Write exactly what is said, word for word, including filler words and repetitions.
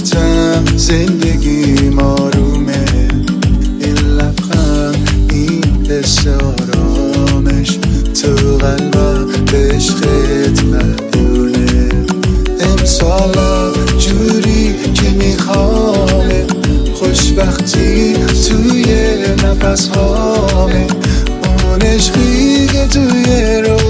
وقتم زندگی آرومه، این لبخند، این حس آرامش تو قلبم به عشقت مدیونه. امسالم جوری که میخوامه، خوشبختی توی نفس هامه، اون عشقی که توی رو